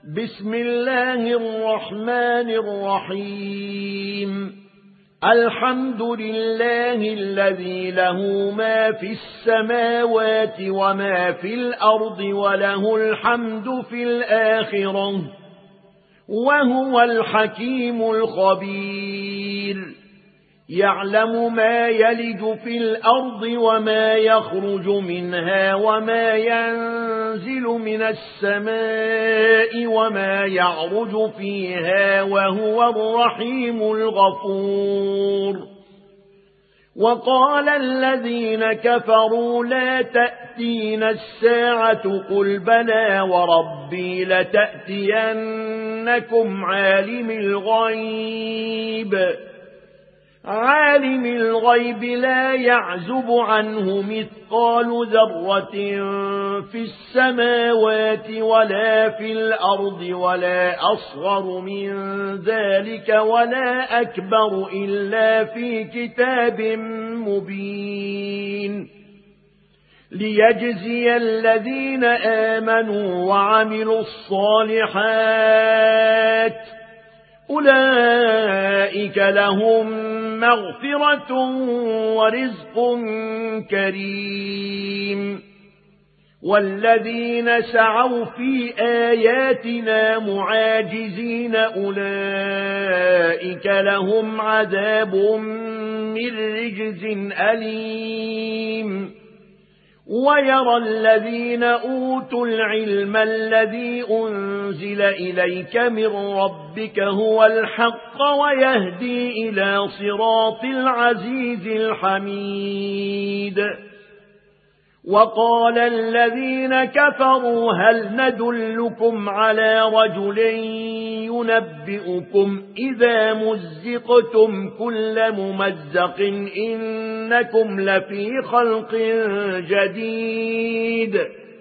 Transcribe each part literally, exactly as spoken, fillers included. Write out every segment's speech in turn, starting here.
بسم الله الرحمن الرحيم. الحمد لله الذي له ما في السماوات وما في الأرض وله الحمد في الآخرة وهو الحكيم الخبير. يعلم ما يلج في الأرض وما يخرج منها وما ينزل من السماء وما يعرج فيها وهو الرحيم الغفور. وقال الذين كفروا لا تأتينا الساعة قل بلى وربي لتأتينكم عالم الغيب عالم الغيب لا يعزب عنه مثقال ذرة في السماوات ولا في الأرض ولا أصغر من ذلك ولا أكبر إلا في كتاب مبين. ليجزي الذين آمنوا وعملوا الصالحات أولئك لهم مغفرة ورزق كريم. والذين سعوا في آياتنا معاجزين أولئك لهم عذاب من رجز أليم. ويرى الذين أوتوا العلم الذي أنزل إليك من ربك هو الحق ويهدي إلى صراط العزيز الحميد. وقال الذين كفروا هل ندلكم على رجل ينبئكم إذا مزقتم كل ممزق إنكم لفي خلق جديد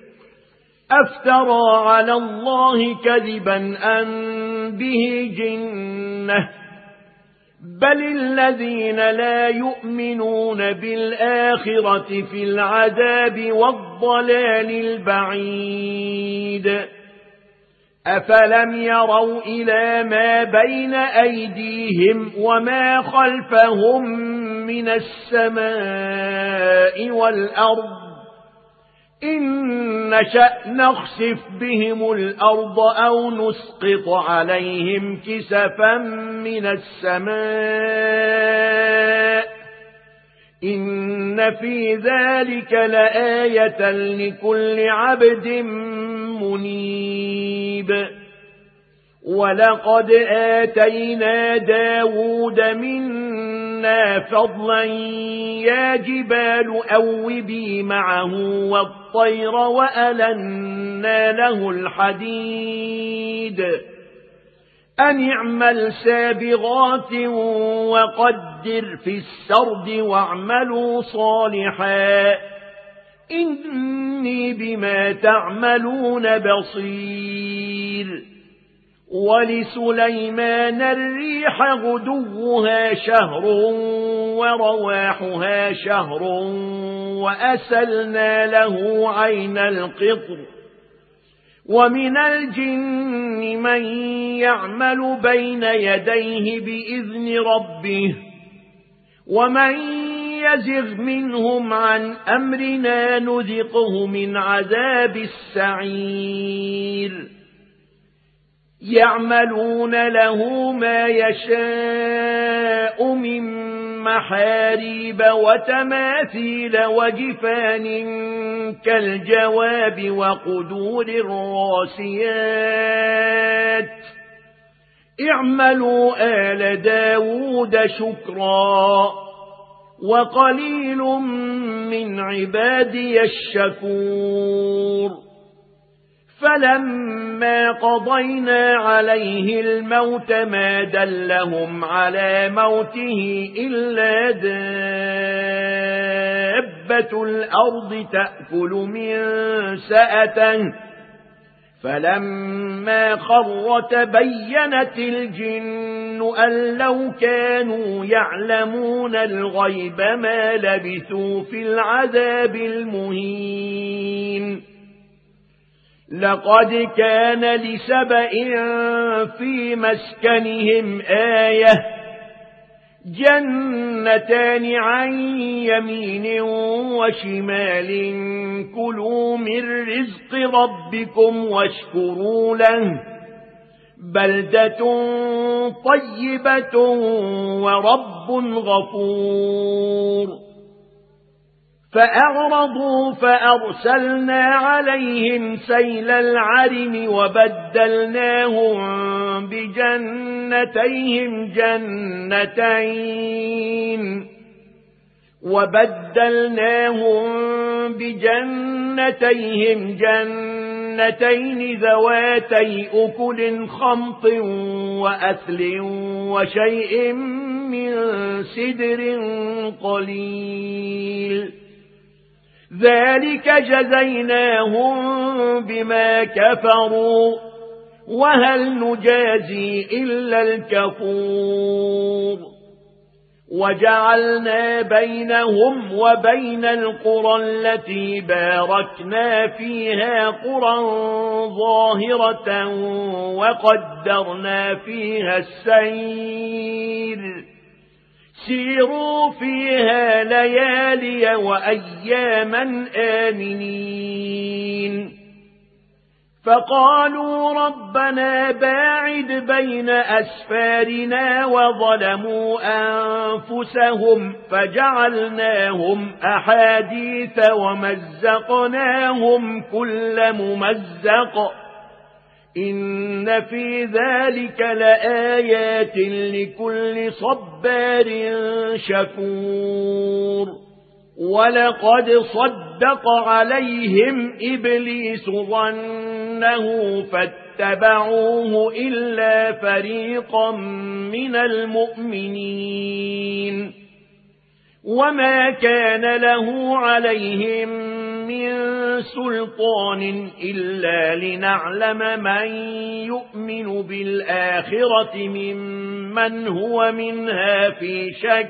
أفترى على الله كذبا أم به جنة بل الذين لا يؤمنون بالآخرة في العذاب والضلال البعيد. أفلم يروا إلى ما بين أيديهم وما خلفهم من السماء والأرض إن نشأ نخسف بهم الأرض أو نسقط عليهم كسفا من السماء إن في ذلك لآية لكل عبد منيب. ولقد آتينا داود منا فضلا يا جبال أوبي معه والطير وألنا له الحديد أن اعمل سابغات وقدر في السرد واعملوا صالحا إني بما تعملون بصير. ولسليمان الريح غدوها شهر ورواحها شهر وأسلنا له عين القطر. ومن الجن من يعمل بين يديه بإذن ربه ومن يزغ منهم عن أمرنا نذقه من عذاب السعير. يعملون له ما يشاء من محاريب وتماثيل وجفان كالجواب وقدور الراسيات اعملوا آل داود شكرا وقليل من عبادي الشكور. فلما قضينا عليه الموت ما دلهم على موته إلا دابة الأرض تأكل من سأته فلما خر تبينت الجن أن لو كانوا يعلمون الغيب ما لبثوا في العذاب المهين. لقد كان لسبإ في مسكنهم آية جنتان عن يمين وشمال كلوا من رزق ربكم واشكروا له بلدة طيبة ورب غفور فأعرضوا فأرسلنا عليهم سيل العرم وبدلناهم بجنتيهم جنتين وبدلناهم بجنتيهم جنتين ذواتي أكل خمط وأثل وشيء من سدر قليل ذلك جزيناهم بما كفروا وهل نجازي إلا الكفور وجعلنا بينهم وبين القرى التي باركنا فيها قرى ظاهرة وقدرنا فيها السير سيروا فيها ليالي وأياما آمنين فقالوا ربنا باعد بين أسفارنا وظلموا أنفسهم فجعلناهم أحاديث ومزقناهم كل ممزق إن في ذلك لآيات لكل صبار شكور ولقد صدق عليهم إبليس ظنه فاتبعوه إلا فريقا من المؤمنين وما كان له عليهم من سلطان إلا لنعلم من يؤمن بالآخرة ممن هو منها في شك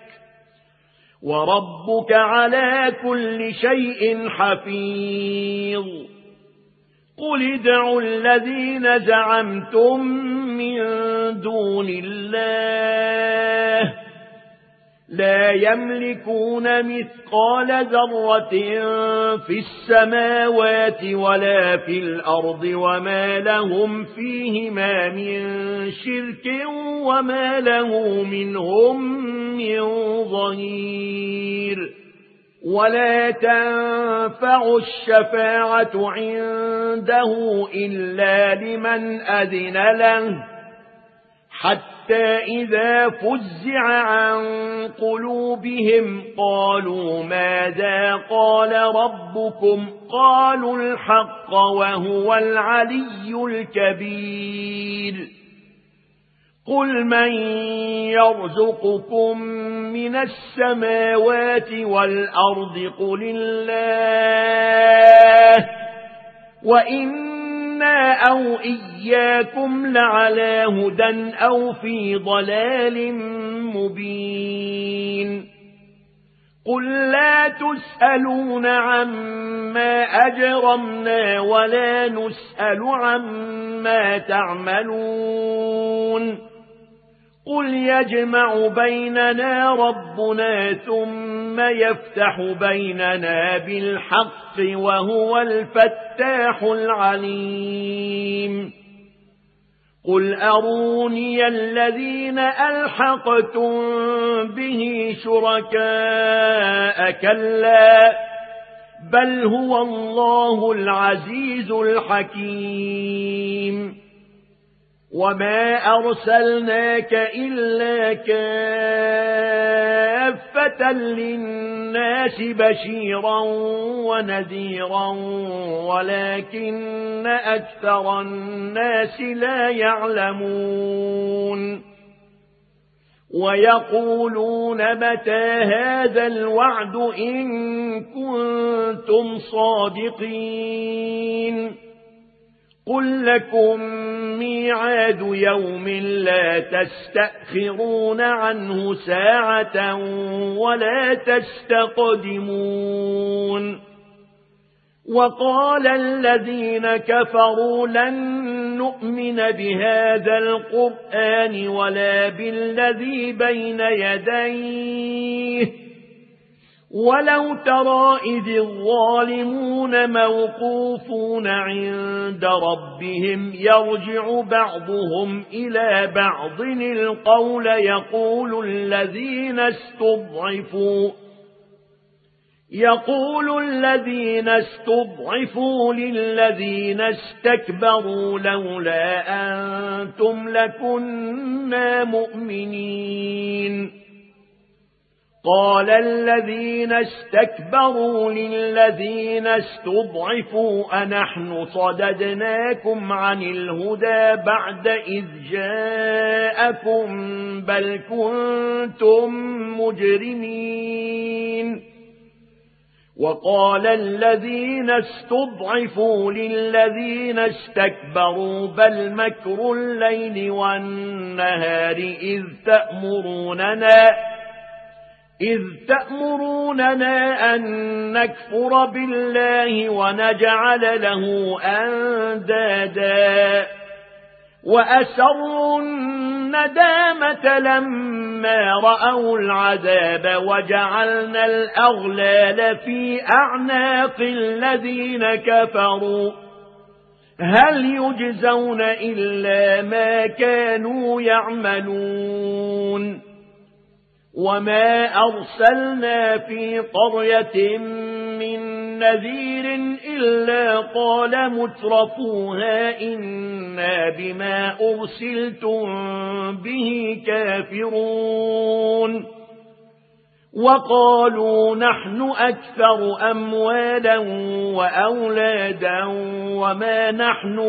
وربك على كل شيء حفيظ قل ادعوا الذين زعمتم من دون الله لا يملكون مثقال ذرة في السماوات ولا في الأرض وما لهم فيهما من شرك وما له منهم من ظهير ولا تنفع الشفاعة عنده إلا لمن أذن له حتى إذا فزع عن قلوبهم قالوا ماذا قال ربكم قالوا الحق وهو العلي الكبير قل من يرزقكم من السماوات والأرض قل الله وإنا أو إياكم لعلى هدى أو في ضلال مبين قل لا تسألون عما أجرمنا ولا نسأل عما تعملون قل يجمع بيننا ربنا ثم يفتح بيننا بالحق وهو الفتاح العليم قل أروني الذين ألحقتم به شركاء كلا بل هو الله العزيز الحكيم وما أرسلناك إلا كافة للناس بشيرا ونذيرا ولكن أكثر الناس لا يعلمون ويقولون متى هذا الوعد إن كنتم صادقين قل لكم ميعاد يوم لا تستأخرون عنه ساعة ولا تستقدمون وقال الذين كفروا لن نؤمن بهذا القرآن ولا بالذي بين يديه ولو ترى إذ الظالمون موقوفون عند ربهم يرجع بعضهم إلى بعض القول يقول الذين استضعفوا يقول الذين استضعفوا للذين استكبروا لولا أنتم لكنا مؤمنين قال الذين استكبروا للذين استضعفوا أنحن صددناكم عن الهدى بعد إذ جاءكم بل كنتم مجرمين وقال الذين استضعفوا للذين استكبروا بل مكر الليل والنهار إذ تأمروننا إذ تأمروننا أن نكفر بالله ونجعل له أندادا وأسروا الندامة لما رأوا العذاب وجعلنا الأغلال في أعناق الذين كفروا هل يجزون إلا ما كانوا يعملون وما أرسلنا في قرية من نذير إلا قال مترفوها إنا بما أرسلتم به كافرون وقالوا نحن أكثر أموالا وأولادا وما نحن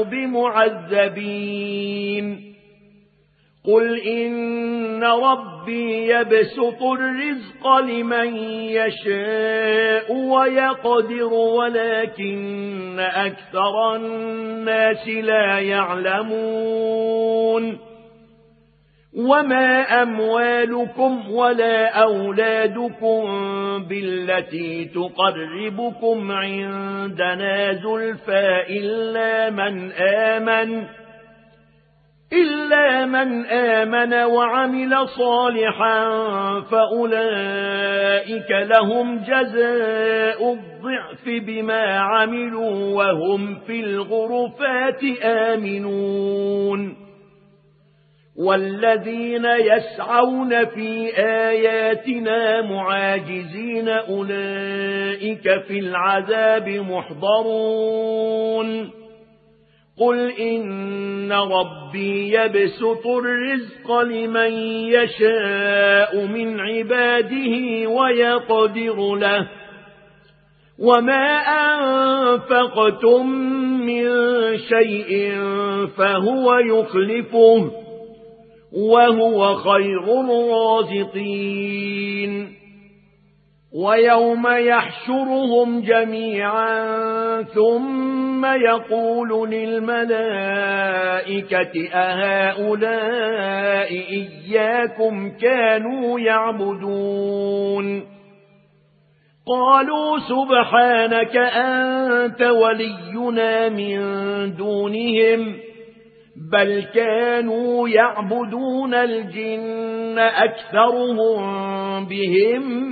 بمعذبين قل إن ربي يبسط الرزق لمن يشاء ويقدر ولكن أكثر الناس لا يعلمون وما أموالكم ولا أولادكم بالتي تقربكم عندنا زلفى إلا من آمن إلا من آمن وعمل صالحا فأولئك لهم جزاء الضعف بما عملوا وهم في الغرفات آمنون والذين يسعون في آياتنا معاجزين أولئك في العذاب محضرون قل إن ربي يبسط الرزق لمن يشاء من عباده ويقدر له وما أنفقتم من شيء فهو يخلفه وهو خير الرازقين ويوم يحشرهم جميعا ثم يقول للملائكة أهؤلاء إياكم كانوا يعبدون قالوا سبحانك أنت ولينا من دونهم بل كانوا يعبدون الجن أكثرهم بهم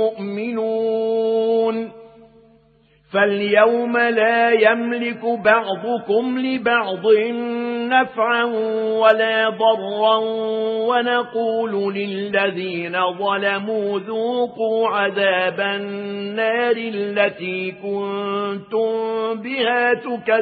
مؤمنون فاليوم لا يملك بعضكم لبعض نفعا ولا ضرا ونقول للذين ظلموا ذوقوا عذاب النار التي كنتم بها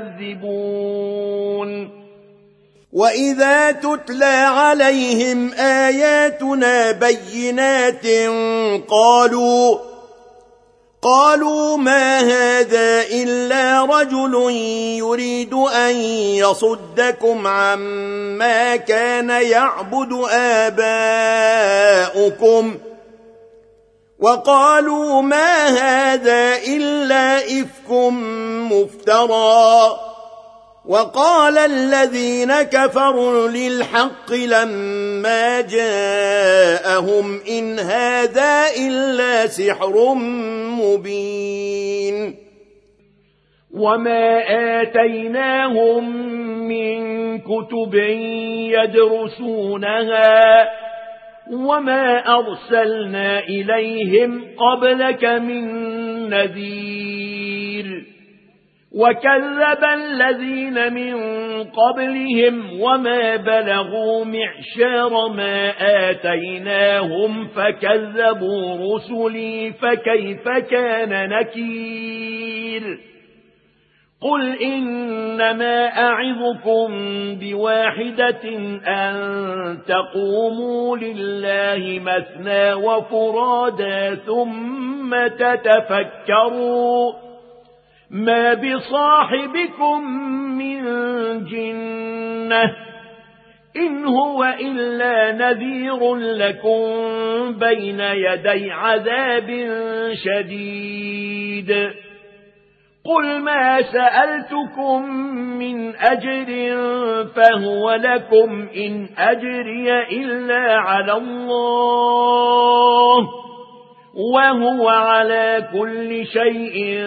تكذبون وإذا تتلى عليهم آياتنا بينات قالوا قالوا ما هذا إلا رجل يريد أن يصدكم عما كان يعبد آباؤكم وقالوا ما هذا إلا إفك مفترى وقال الذين كفروا للحق لما جاءهم إن هذا إلا سحر مبين وما آتيناهم من كتب يدرسونها وما أرسلنا إليهم قبلك من نذير وكذب الذين من قبلهم وما بلغوا معشار ما آتيناهم فكذبوا رسلي فكيف كان نكير قل إنما أعظكم بواحدة أن تقوموا لله مثنى وفرادا ثم تتفكروا ما بصاحبكم من جنة إن هو إلا نذير لكم بين يدي عذاب شديد قل ما سألتكم من أجر فهو لكم إن أجري إلا على الله وهو على كل شيء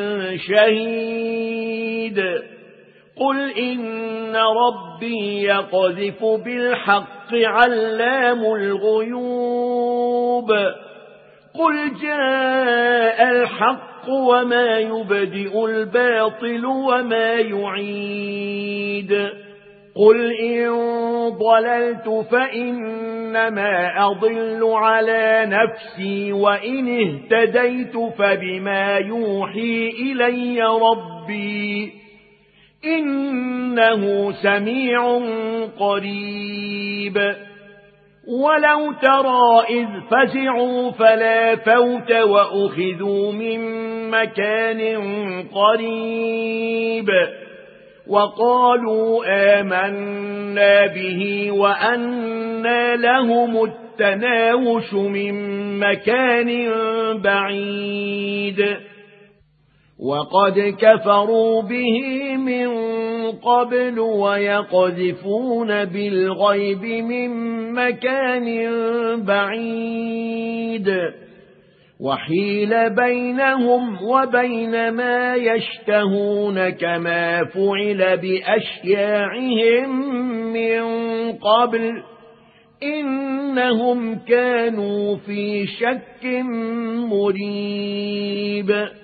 شهيد قل إن ربي يقذف بالحق علام الغيوب قل جاء الحق وما يبدئ الباطل وما يعيد قل إن ضللت فإنما أضل على نفسي وإن اهتديت فبما يوحي إلي ربي إنه سميع قريب ولو ترى إذ فزعوا فلا فوت وأخذوا من مكان قريب وقالوا آمنا به وأنى لهم التناوش من مكان بعيد وقد كفروا به من قبل ويقذفون بالغيب من مكان بعيد وحيل بينهم وبين ما يشتهون كما فعل بأشياعهم من قبل إنهم كانوا في شك مريب